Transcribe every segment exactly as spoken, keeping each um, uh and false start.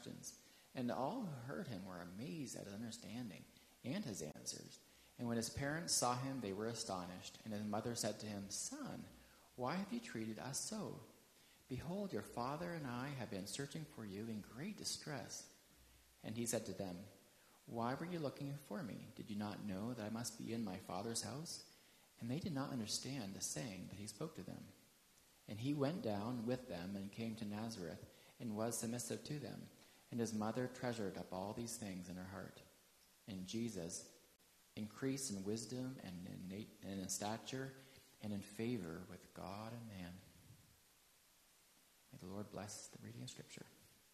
And all who heard him were amazed at his understanding and his answers. And when his parents saw him, they were astonished. And his mother said to him, "Son, why have you treated us so? Behold, your father and I have been searching for you in great distress." And he said to them, "Why were you looking for me? Did you not know that I must be in my father's house?" And they did not understand the saying that he spoke to them. And he went down with them and came to Nazareth and was submissive to them. And his mother treasured up all these things in her heart. And Jesus increased in wisdom and in, and in stature and in favor with God and man. May the Lord bless the reading of Scripture.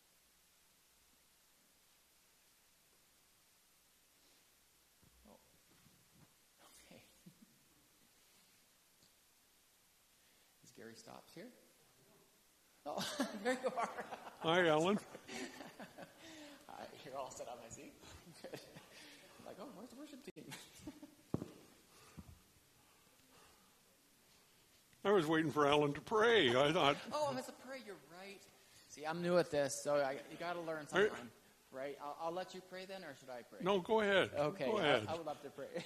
Oh. Okay. Is Gary stopped here? Oh, there you are. Hi, Alan. Hi, you're all set on my seat. Good. Like, oh, where's the worship team? I was waiting for Alan to pray. I thought. Oh, I must have prayed. You're right. See, I'm new at this, so I, you got to learn sometime, right? I'll, I'll let you pray then, or should I pray? No, go ahead. Okay, go ahead. I, I would love to pray.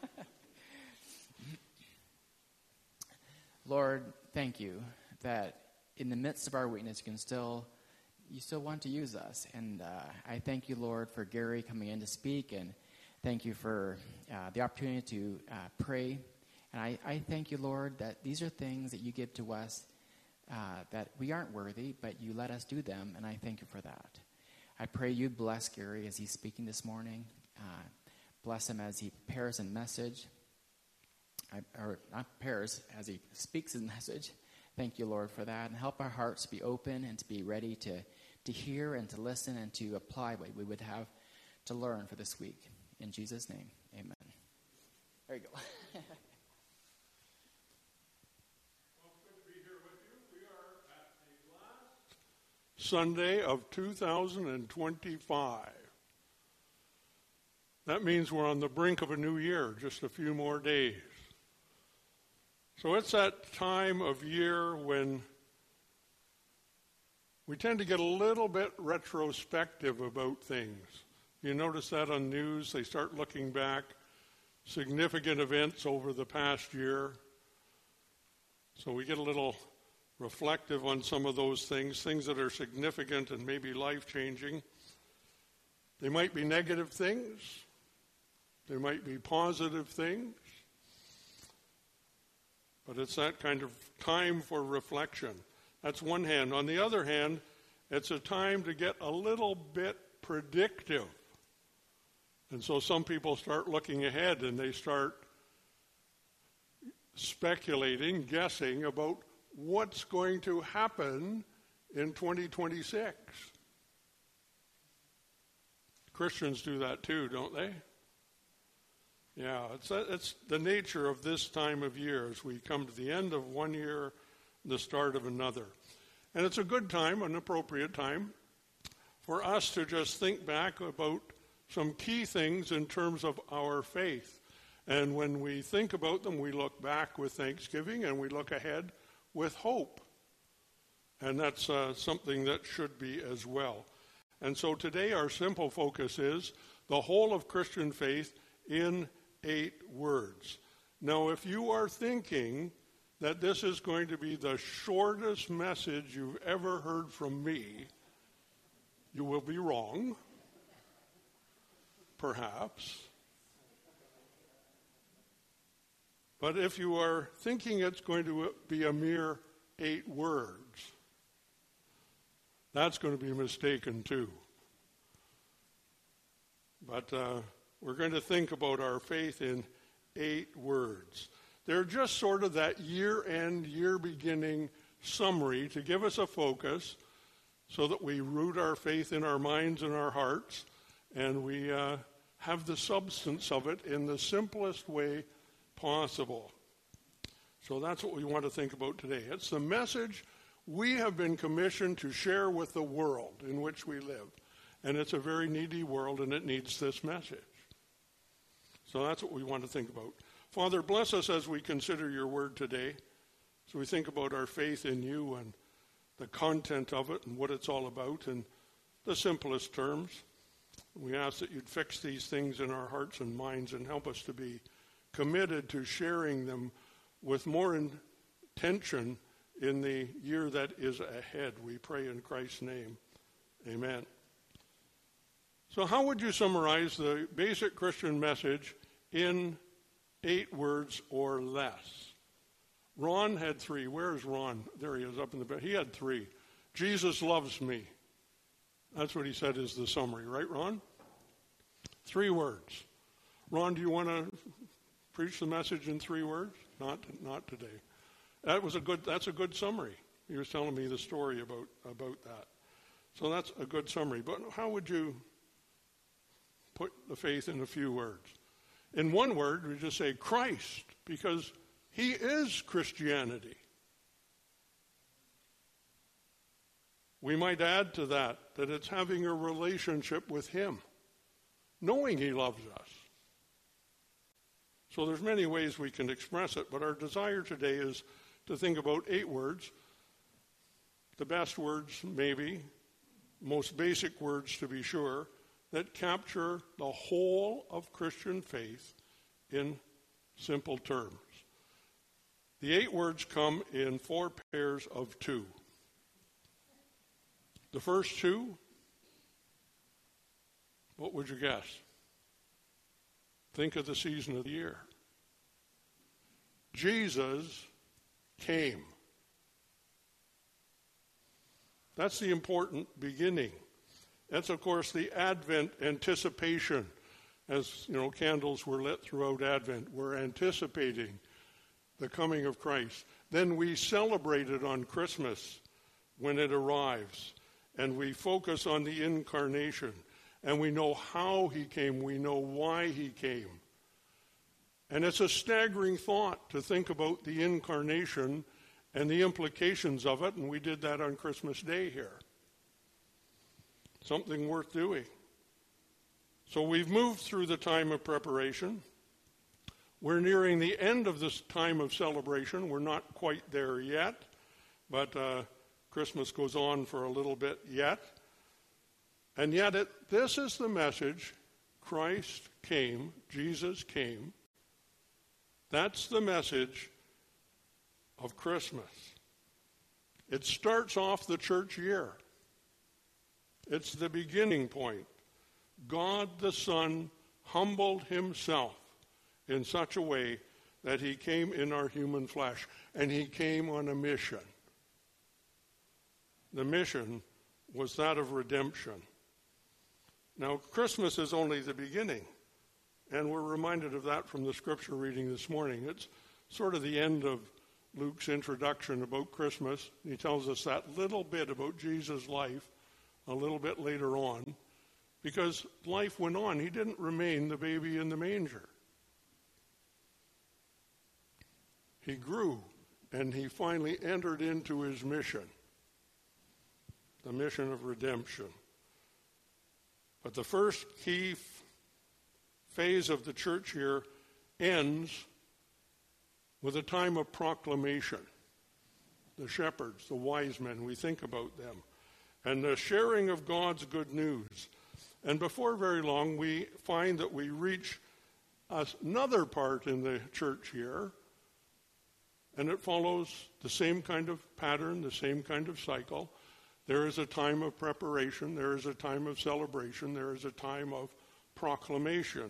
Lord, thank you that in the midst of our weakness, you can still, you still want to use us. And uh, I thank you, Lord, for Gary coming in to speak, and thank you for uh, the opportunity to uh, pray. And I, I thank you, Lord, that these are things that you give to us uh, that we aren't worthy, but you let us do them, and I thank you for that. I pray you bless Gary as he's speaking this morning. Uh, bless him as he prepares a message, I, or not prepares, as he speaks his message. Thank you, Lord, for that. And help our hearts to be open and to be ready to, to hear and to listen and to apply what we would have to learn for this week. In Jesus' name, amen. There you go. Well, good to be here with you. We are at the last Sunday of two thousand twenty-five. That means we're on the brink of a new year, just a few more days. So it's that time of year when we tend to get a little bit retrospective about things. You notice that on news, they start looking back, significant events over the past year. So we get a little reflective on some of those things, things that are significant and maybe life-changing. They might be negative things. They might be positive things. But it's that kind of time for reflection. That's one hand. On the other hand, it's a time to get a little bit predictive. And so some people start looking ahead and they start speculating, guessing about what's going to happen in twenty twenty-six. Christians do that too, don't they? Yeah, it's, it's the nature of this time of year as we come to the end of one year, the start of another. And it's a good time, an appropriate time, for us to just think back about some key things in terms of our faith. And when we think about them, we look back with thanksgiving and we look ahead with hope. And that's uh, something that should be as well. And so today our simple focus is the whole of Christian faith in eight words. Now, if you are thinking that this is going to be the shortest message you've ever heard from me, you will be wrong, perhaps. But if you are thinking it's going to be a mere eight words, that's going to be mistaken too. But uh, we're going to think about our faith in eight words. They're just sort of that year-end, year-beginning summary to give us a focus so that we root our faith in our minds and our hearts, and we uh, have the substance of it in the simplest way possible. So that's what we want to think about today. It's the message we have been commissioned to share with the world in which we live. And it's a very needy world, and it needs this message. So that's what we want to think about. Father, bless us as we consider your word today. So we think about our faith in you and the content of it and what it's all about. And the simplest terms. We ask that you'd fix these things in our hearts and minds and help us to be committed to sharing them with more intention in the year that is ahead. We pray in Christ's name. Amen. So how would you summarize the basic Christian message in eight words or less? Ron had three. Where's Ron? There he is up in the bed. He had three. Jesus loves me. That's what he said is the summary, right, Ron? Three words. Ron, do you want to preach the message in three words? Not, not today. That was a good. That's a good summary. He was telling me the story about about that. So that's a good summary. But how would you put the faith in a few words? In one word, we just say Christ, because he is Christianity. We might add to that that it's having a relationship with him, knowing he loves us. So there's many ways we can express it, but our desire today is to think about eight words, the best words maybe, most basic words to be sure, that capture the whole of Christian faith in simple terms. The eight words come in four pairs of two. The first two, what would you guess? Think of the season of the year. Jesus came. That's the important beginning. That's, of course, the Advent anticipation. As, you know, candles were lit throughout Advent. We're anticipating the coming of Christ. Then we celebrate it on Christmas when it arrives. And we focus on the incarnation. And we know how he came. We know why he came. And it's a staggering thought to think about the incarnation and the implications of it. And we did that on Christmas Day here. Something worth doing. So we've moved through the time of preparation. We're nearing the end of this time of celebration. We're not quite there yet, but uh, Christmas goes on for a little bit yet. And yet it, this is the message. Christ came, Jesus came. That's the message of Christmas. It starts off the church year. It's the beginning point. God the Son humbled himself in such a way that he came in our human flesh, and he came on a mission. The mission was that of redemption. Now, Christmas is only the beginning, and we're reminded of that from the scripture reading this morning. It's sort of the end of Luke's introduction about Christmas. He tells us that little bit about Jesus' life a little bit later on, because life went on. He didn't remain the baby in the manger. He grew, and he finally entered into his mission, the mission of redemption. But the first key f- phase of the church year ends with a time of proclamation. The shepherds, the wise men, we think about them, and the sharing of God's good news. And before very long, we find that we reach another part in the church year, and it follows the same kind of pattern, the same kind of cycle. There is a time of preparation, there is a time of celebration, there is a time of proclamation.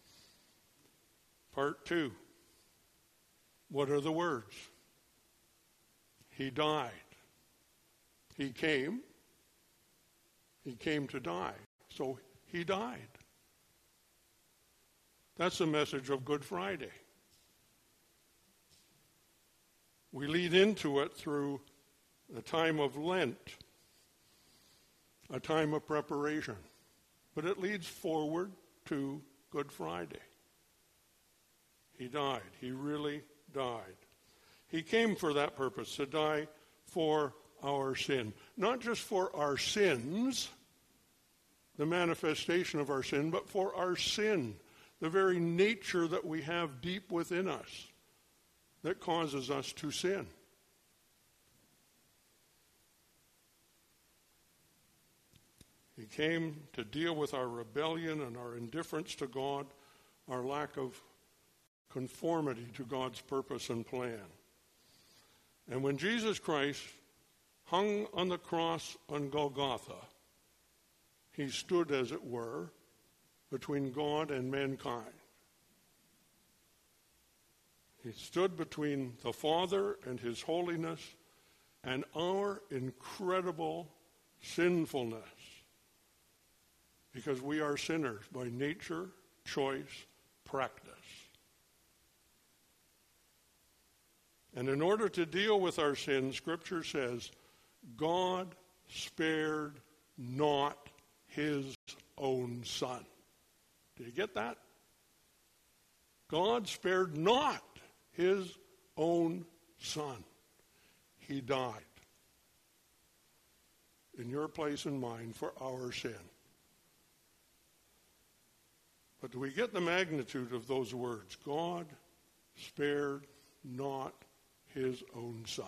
Part two. What are the words? He died. He came. He came to die. So he died. That's the message of Good Friday. We lead into it through the time of Lent, a time of preparation. But it leads forward to Good Friday. He died. He really died. He came for that purpose, to die for our sin. Not just for our sins, the manifestation of our sin, but for our sin, the very nature that we have deep within us that causes us to sin. He came to deal with our rebellion and our indifference to God, our lack of conformity to God's purpose and plan. And when Jesus Christ hung on the cross on Golgotha, he stood, as it were, between God and mankind. He stood between the Father and his holiness and our incredible sinfulness, because we are sinners by nature, choice, practice. And in order to deal with our sin, Scripture says, God spared not his own Son. Do you get that? God spared not his own Son. He died in your place and mine for our sin. But do we get the magnitude of those words? God spared not his own Son.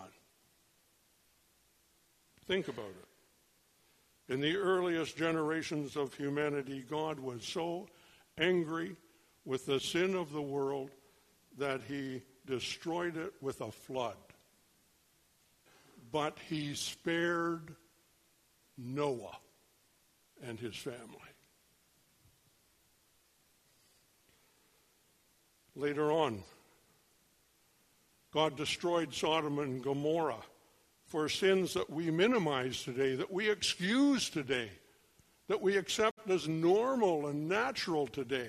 Think about it. In the earliest generations of humanity, God was so angry with the sin of the world that he destroyed it with a flood. But he spared Noah and his family. Later on, God destroyed Sodom and Gomorrah for sins that we minimize today, that we excuse today, that we accept as normal and natural today.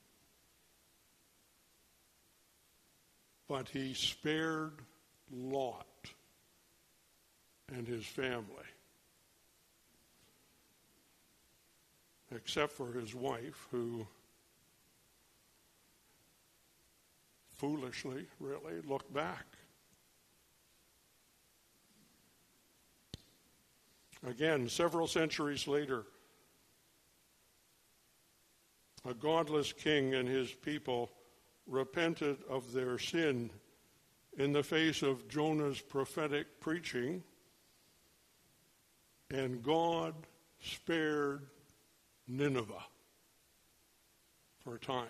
But he spared Lot and his family, except for his wife, who foolishly, really, looked back. Again, several centuries later, a godless king and his people repented of their sin in the face of Jonah's prophetic preaching, and God spared Nineveh for a time.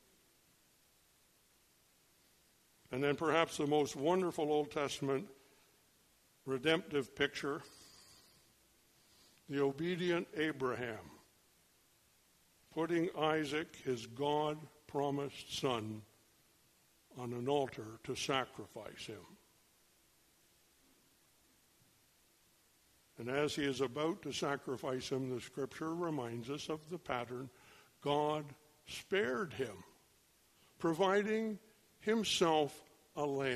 And then perhaps the most wonderful Old Testament redemptive picture, the obedient Abraham putting Isaac, his God-promised son, on an altar to sacrifice him. And as he is about to sacrifice him, the Scripture reminds us of the pattern. God spared him, providing himself a lamb.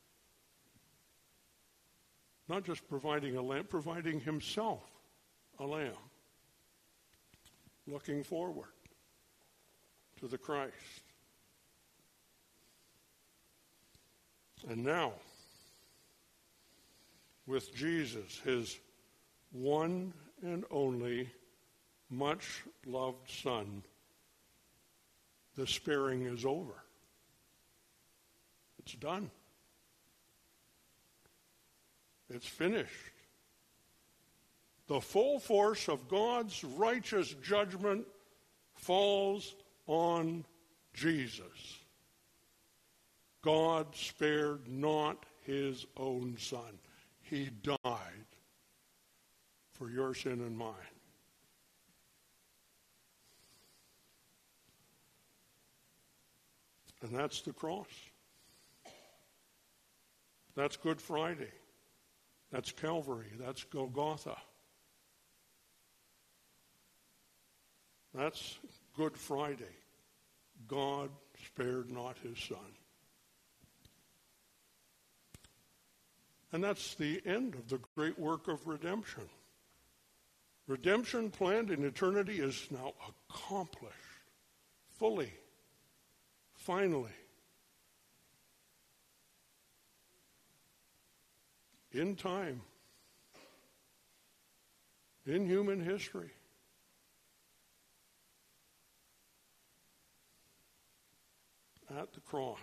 Not just providing a lamb, providing himself a lamb. Looking forward to the Christ. And now, with Jesus, his one and only much loved Son, the sparing is over. It's done. It's finished. The full force of God's righteous judgment falls on Jesus. God spared not his own Son. He died for your sin and mine. And that's the cross. That's Good Friday. That's Calvary. That's Golgotha. That's Good Friday. God spared not his Son. And that's the end of the great work of redemption. Redemption planned in eternity is now accomplished, fully, finally. In time, in human history. At the cross,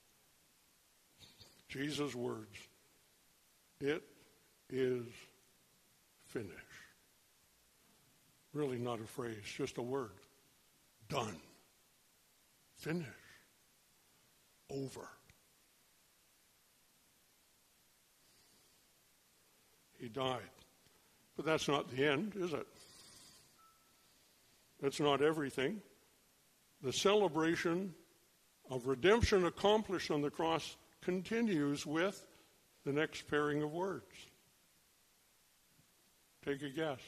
Jesus' words, "It is finished." Really not a phrase, just a word. Done. Finish. Over. He died. But that's not the end, is it? That's not everything. The celebration of redemption accomplished on the cross continues with the next pairing of words. Take a guess.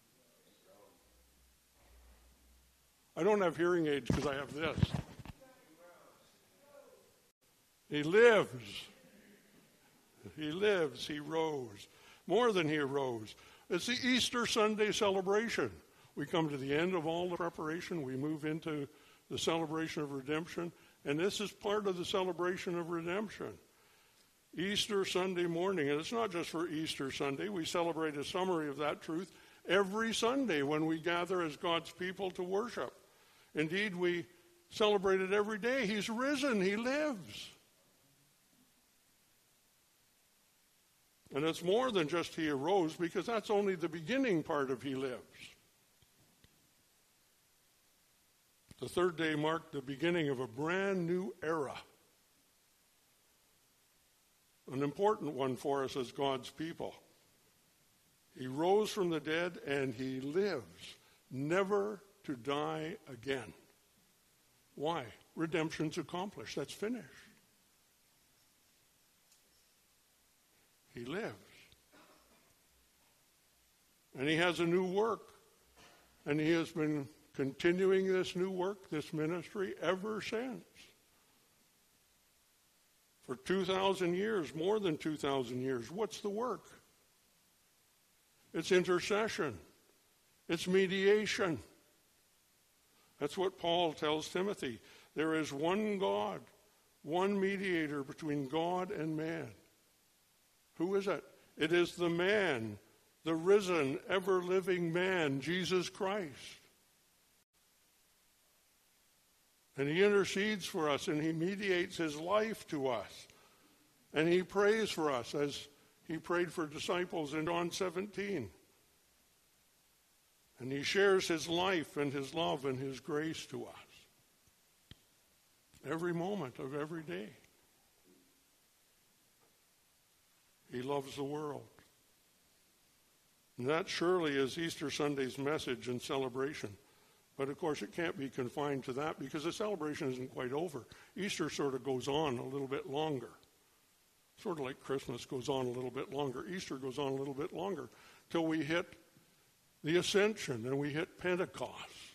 I don't have hearing aids because I have this. He lives. He lives. He rose. More than he arose. It's the Easter Sunday celebration. We come to the end of all the preparation. We move into the celebration of redemption. And this is part of the celebration of redemption. Easter Sunday morning. And it's not just for Easter Sunday. We celebrate a summary of that truth every Sunday when we gather as God's people to worship. Indeed, we celebrate it every day. He's risen. He lives. And it's more than just he arose, because that's only the beginning part of he lives. The third day marked the beginning of a brand new era. An important one for us as God's people. He rose from the dead and he lives, never to die again. Why? Redemption's accomplished. That's finished. He lives. And he has a new work. And he has been continuing this new work, this ministry, ever since. For two thousand years, more than two thousand years. What's the work? It's intercession. It's mediation. That's what Paul tells Timothy. There is one God, one mediator between God and man. Who is it? It is the man, the risen, ever-living man, Jesus Christ. And he intercedes for us, and he mediates his life to us. And he prays for us as he prayed for disciples in John seventeen. And he shares his life and his love and his grace to us. Every moment of every day. He loves the world. And that surely is Easter Sunday's message and celebration. But of course it can't be confined to that, because the celebration isn't quite over. Easter sort of goes on a little bit longer. Sort of like Christmas goes on a little bit longer. Easter goes on a little bit longer till we hit the Ascension and we hit Pentecost.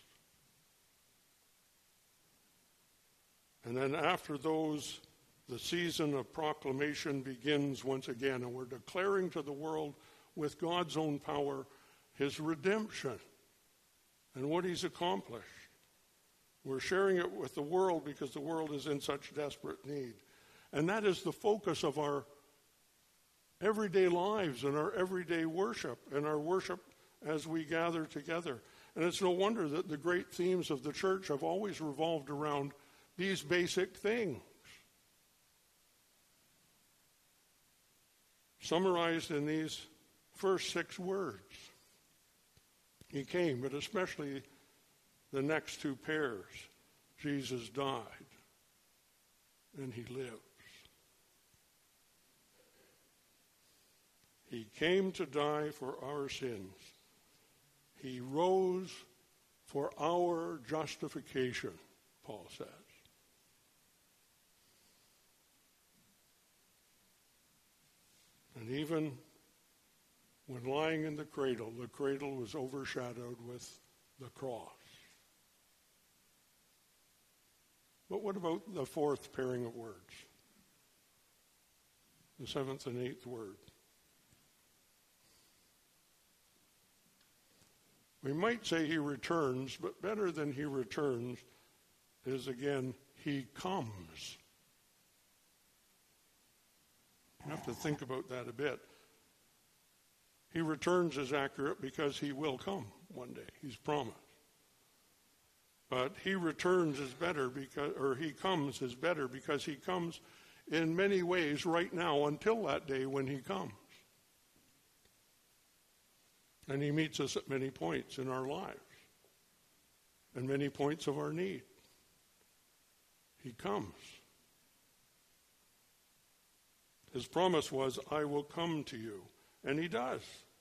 And then after those, the season of proclamation begins once again, and we're declaring to the world with God's own power his redemption and what he's accomplished. We're sharing it with the world because the world is in such desperate need. And that is the focus of our everyday lives and our everyday worship and our worship as we gather together. And it's no wonder that the great themes of the church have always revolved around these basic things. Summarized in these first six words. He came, but especially the next two pairs. Jesus died, and he lives. He came to die for our sins. He rose for our justification, Paul says. And even when lying in the cradle, the cradle was overshadowed with the cross. But what about the fourth pairing of words? The seventh and eighth word. We might say he returns, but better than he returns is, again, he comes. You have to think about that a bit. He returns is accurate because he will come one day. He's promised. But he returns is better because, or he comes is better because he comes in many ways right now until that day when he comes. And he meets us at many points in our lives and many points of our need. He comes. His promise was, I will come to you. And he does.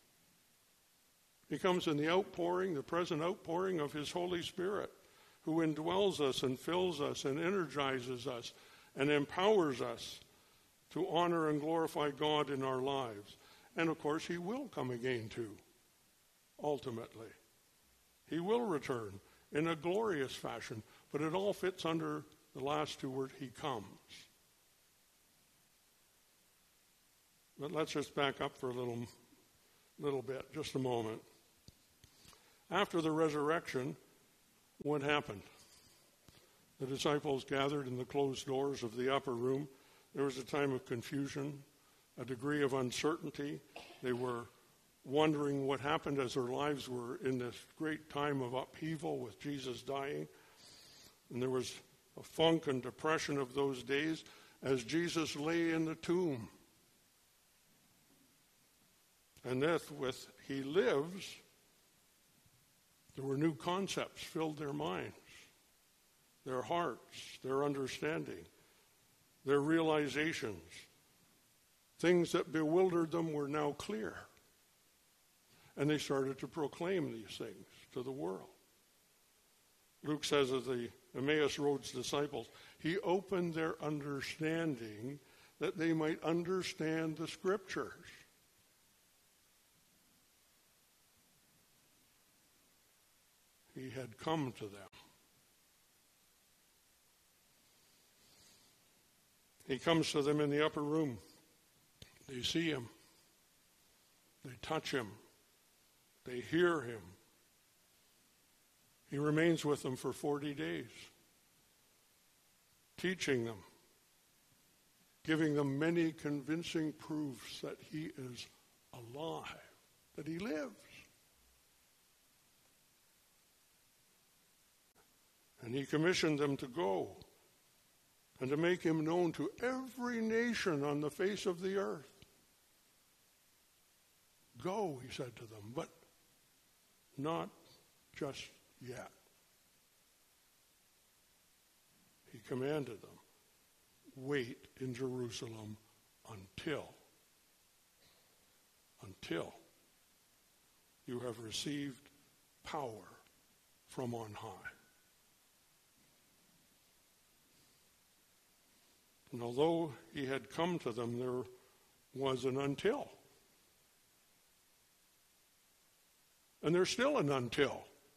He comes in the outpouring, the present outpouring of his Holy Spirit, who indwells us and fills us and energizes us and empowers us to honor and glorify God in our lives. And of course, he will come again too, ultimately. He will return in a glorious fashion, but it all fits under the last two words, he comes. But let's just back up for a little, little bit, just a moment. After the resurrection, what happened? The disciples gathered in the closed doors of the upper room. There was a time of confusion, a degree of uncertainty. They were wondering what happened as their lives were in this great time of upheaval with Jesus dying. And there was a funk and depression of those days as Jesus lay in the tomb. And that with he lives, there were new concepts filled their minds, their hearts, their understanding, their realizations. Things that bewildered them were now clear. And they started to proclaim these things to the world. Luke says of the Emmaus Road's disciples, he opened their understanding that they might understand the scriptures. He had come to them. He comes to them in the upper room. They see him. They touch him. They hear him. He remains with them for forty days, teaching them, giving them many convincing proofs that he is alive, that he lives. And he commissioned them to go and to make him known to every nation on the face of the earth. Go, he said to them, but not just yet. He commanded them, wait in Jerusalem until, until you have received power from on high. And although he had come to them, there was an until. And there's still an until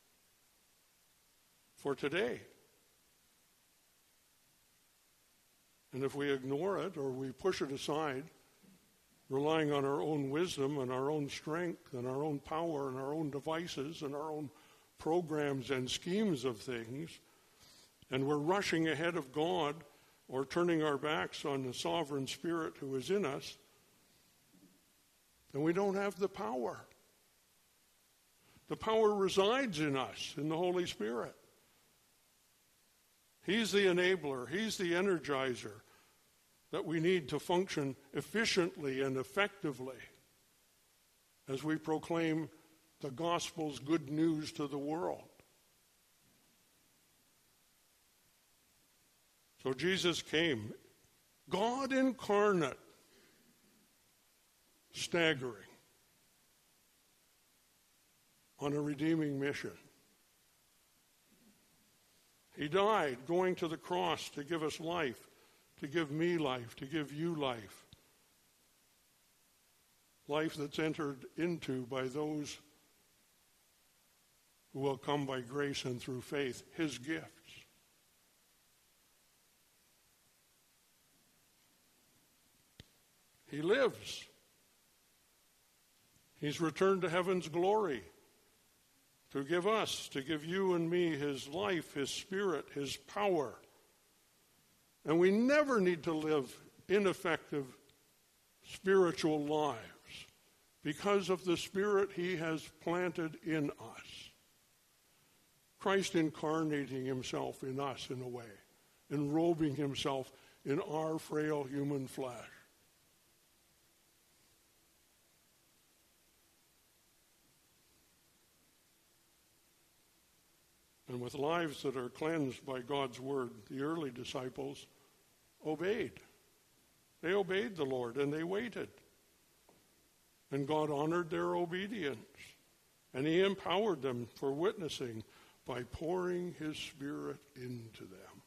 for today. And if we ignore it or we push it aside, relying on our own wisdom and our own strength and our own power and our own devices and our own programs and schemes of things, and we're rushing ahead of God or turning our backs on the sovereign Spirit who is in us, then we don't have the power. The power resides in us, in the Holy Spirit. He's the enabler. He's the energizer that we need to function efficiently and effectively as we proclaim the gospel's good news to the world. So Jesus came, God incarnate, staggering, on a redeeming mission. He died, going to the cross to give us life, to give me life, to give you life. Life that's entered into by those who will come by grace and through faith, his gifts. He lives. He's returned to heaven's glory to give us, to give you and me his life, his spirit, his power. And we never need to live ineffective spiritual lives because of the Spirit he has planted in us. Christ incarnating himself in us in a way, enrobing himself in our frail human flesh. And with lives that are cleansed by God's word, the early disciples obeyed. They obeyed the Lord and they waited. And God honored their obedience. And he empowered them for witnessing by pouring his Spirit into them.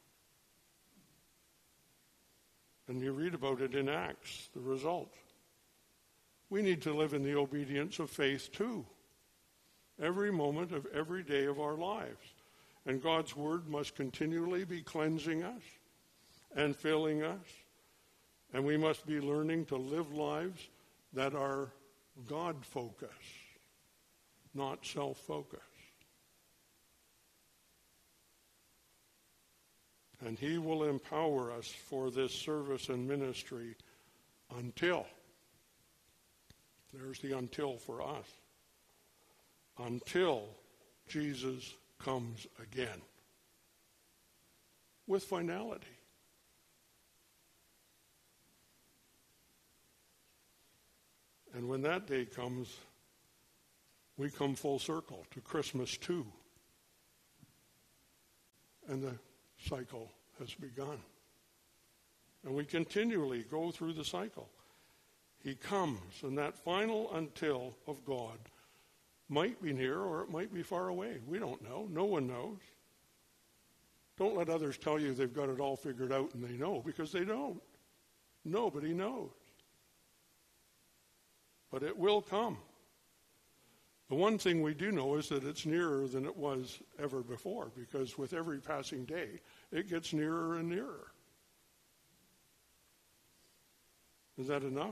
And you read about it in Acts, the result. We need to live in the obedience of faith too, every moment of every day of our lives. And God's word must continually be cleansing us and filling us. And we must be learning to live lives that are God-focused, not self-focused. And he will empower us for this service and ministry until, there's the until for us, until Jesus comes again with finality. And when that day comes, we come full circle to Christmas too. And the cycle has begun. And we continually go through the cycle. He comes, and that final until of God might be near or it might be far away. We don't know. No one knows. Don't let others tell you they've got it all figured out and they know, because they don't. Nobody knows. But it will come. The one thing we do know is that it's nearer than it was ever before, because with every passing day, it gets nearer and nearer. Is that enough?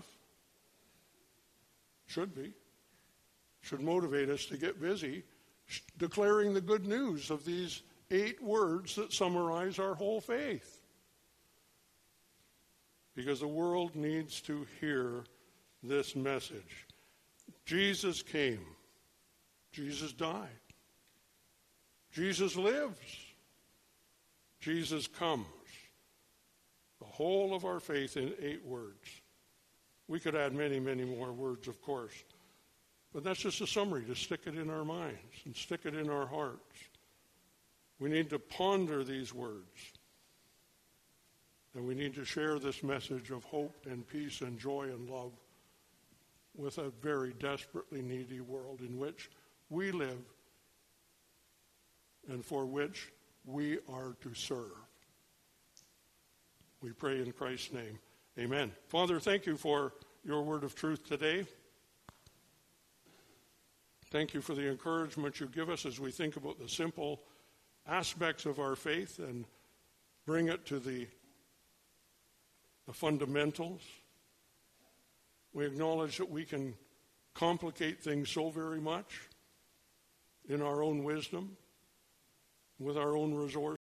Should be. Should motivate us to get busy declaring the good news of these eight words that summarize our whole faith. Because the world needs to hear this message. Jesus came. Jesus died. Jesus lives. Jesus comes. The whole of our faith in eight words. We could add many, many more words, of course. But that's just a summary to stick it in our minds and stick it in our hearts. We need to ponder these words. And we need to share this message of hope and peace and joy and love with a very desperately needy world in which we live and for which we are to serve. We pray in Christ's name. Amen. Father, thank you for your word of truth today. Thank you for the encouragement you give us as we think about the simple aspects of our faith and bring it to the, the fundamentals. We acknowledge that we can complicate things so very much in our own wisdom, with our own resources.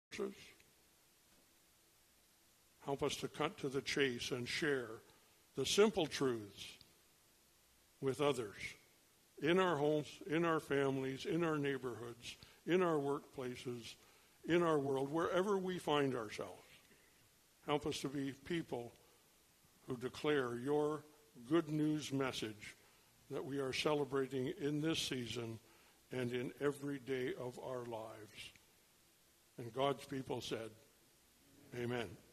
Help us to cut to the chase and share the simple truths with others in our homes, in our families, in our neighborhoods, in our workplaces, in our world, wherever we find ourselves. Help us to be people who declare your good news message that we are celebrating in this season and in every day of our lives. And God's people said, amen.